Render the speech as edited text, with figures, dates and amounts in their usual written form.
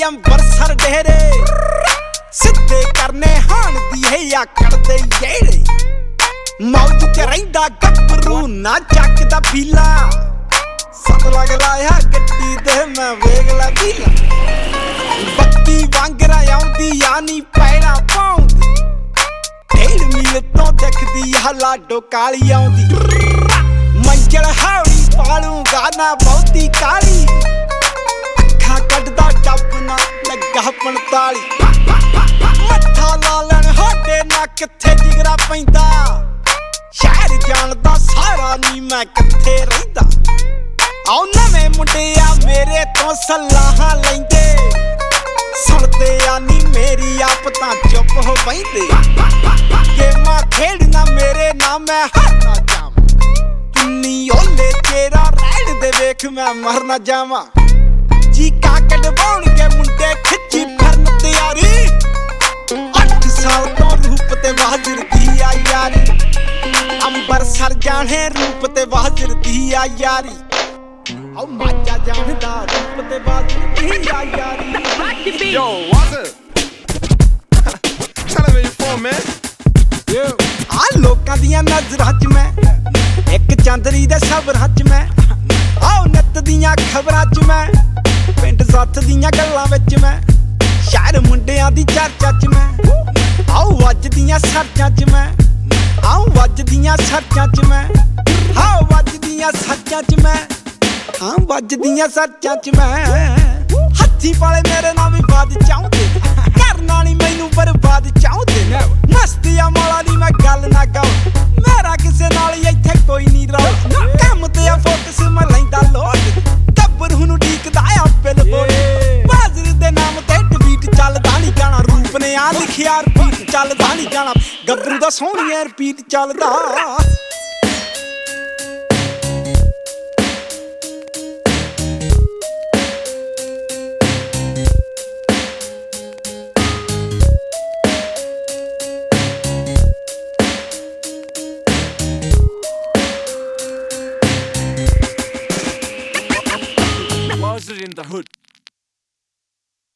ਅੰਬਰਸਰ ਡੇਰੇ ਸਿੱਧੇ ਕਰਨੇ ਹਾਣ ਦੀ ਹੈ ਆਕੜ ਦੇ ਜਿਹੜੇ ਮੌਜ ਚ ਰਹਿੰਦਾ ਗੱਭਰੂ ਨਾ ਚੱਕਦਾ ਫੀਲਾ ਸੱਤ ਲੱਗ ਲਾਇਆ ਗੱਡੀ ਤੇ ਮੈਂ ਵੇਖ ਲਾ ਵੀਲਾ ਬੱਤੀ ਵਾਂਗਰਾ ਆਉਂਦੀ ਆ ਨੀ ਪੈਣਾ ਪਾਉਂਦੀ 1.5 ਮੀਲ ਤੋਂ ਦਿਖਦੀ ਆ ਲਾਡੋ ਕਾਲੀ ਆਉਂਦੀ ਮੰਜ਼ਲ ਹੌਲੀ ਪਾਲੂਗਾ ਨਾ ਬਹੁਤੀ ਕਾਲੀ ਅੱਖਾਂ ਕੱਢਦਾ ਟੱਪ ਨਾ ਲੱਗਾ 45 ਮੱਥਾ ਲਾ ਲੈਣ ਸਾਡੇ ਨਾ ਕਿੱਥੇ ਜਿਗਰਾ ਪੈਂਦਾ ਸ਼ਹਿਰ ਜਾਣਦਾ ਸਾਰਾ ਨੀ ਮੈਂ ਕਿੱਥੇ ਰਹਿੰਦਾ ਆਉ ਨਵੇਂ ਮੁੰਡੇ ਆ ਮੇਰੇ ਤੋਂ ਸਲਾਹਾਂ ਲੈਂਦੇ ਸੁਣਦੇ ਆ ਨੀ ਮੇਰੀ ਆਪ ਤਾਂ ਚੁੱਪ ਹੋ ਬੈਂਦੇ ਗੇਮਾਂ ਖੇਡਣਾ ਮੇਰੇ ਨਾਲ ਮੈਂ ਹਾਰਨਾ ਜਾਵਾਂ ਕਿੰਨੀ ਓਲੇ ਤੇਰਾ ਰਹਿਣ ਦੇ ਵੇਖ ਮੈਂ ਮਰ ਨਾ ਜਾਵਾਂ ਚੀਕਾਂ ਕਢਵਾਉਣਗੇ ਮੁੰਡੇ ਖਿੱਚੀ ਫਿਰਨ ਤਿਆਰੀ 8 ਸਾਲ ਤੋਂ ਰੂਪ ਤੇ ਬਹਾਦਰ ਦੀ ਆ ਯਾਰੀ ਅੰਬਰਸਰ ਜਾਣੇ ਰੂਪ ਤੇ ਬਹਾਦਰ ਦੀ ਆ ਯਾਰੀ ਆਉ ਮਾਝਾ ਜਾਣਦਾ ਰੂਪ ਤੇ ਬਹਾਦਰ ਦੀ ਆ ਯਾਰੀ Yo, what's it? Tell me where you from, man. ਆ ਲੋਕਾਂ ਦੀਆਂ ਨਜ਼ਰਾਂ 'ਚ ਮੈਂ ਇੱਕ ਚੰਦਰੀ ਦੇ ਸਬਰਾਂ 'ਚ ਮੈਂ ਆਉ ਨਿੱਤ ਦੀਆਂ ਖਬਰਾਂ 'ਚ ਮੈਂ ਪਿੰਡ ਸੱਥ ਦੀਆਂ ਗੱਲਾਂ ਵਿੱਚ ਮੈਂ ਸ਼ਹਿਰ ਮੁੰਡਿਆਂ ਦੀ ਚਰਚਾ 'ਚ ਮੈਂ ਆਉ ਵੱਜਦੀਆਂ ਸਰਚਾਂ 'ਚ ਮੈਂ ਆਉ ਵੱਜਦੀਆਂ ਸਰਚਾਂ 'ਚ ਮੈਂ ਆਉ ਵੱਜਦੀਆਂ ਸਰਚਾਂ 'ਚ ਮੈਂ ਹਾਂ ਵੱਜਦੀਆਂ ਸਰਚਾਂ 'ਚ ਮੈਂ ਹੱਥੀ ਪਾਲੇ ਮੇਰੇ ਨਾਲ ਵੀ ਬਾਦ ਚਾਹੁੰਦੇ ਕਰਨ ਵਾਲੀ ਮੈਨੂੰ ਬਰਬਾਦ ਚਾਹੁੰਦੇ ਮਸਤੀਆਂ ਵਾਲਾ ਨੀ ਮੈਂ ਗੱਲ ਨਾ ਗਾਉ ਮੇਰਾ ਕਿਸੇ ਨਾਲ ਇੱਥੇ ਕੋਈ ਨਹੀਂ ਰੌ ਕੰਮ ਤੇ ਆ ਫੋਕਸ ਮੈਂ ਲੈਂਦਾ ਲੋਟ ਗੱਭਰੂ ਨੂੰ ਢੀਕਦਾ ਆ ਬਿਲਬੋਰਡ ਬਾਜ਼ਰ ਦੇ ਨਾਮ ਤੇ ਟਵੀਟ ਚੱਲਦਾ ਨੀ ਗਾਣਾ ਰੂਪ ਨੇ ਆ ਲਿਖਿਆ ਰਿਪੀਟ ਚੱਲਦਾ ਨੀ ਗਾਣਾ ਗੱਭਰੂ ਦਾ ਸੋਹਣੀਆਂ ਰਿਪੀਟ ਚੱਲਦਾ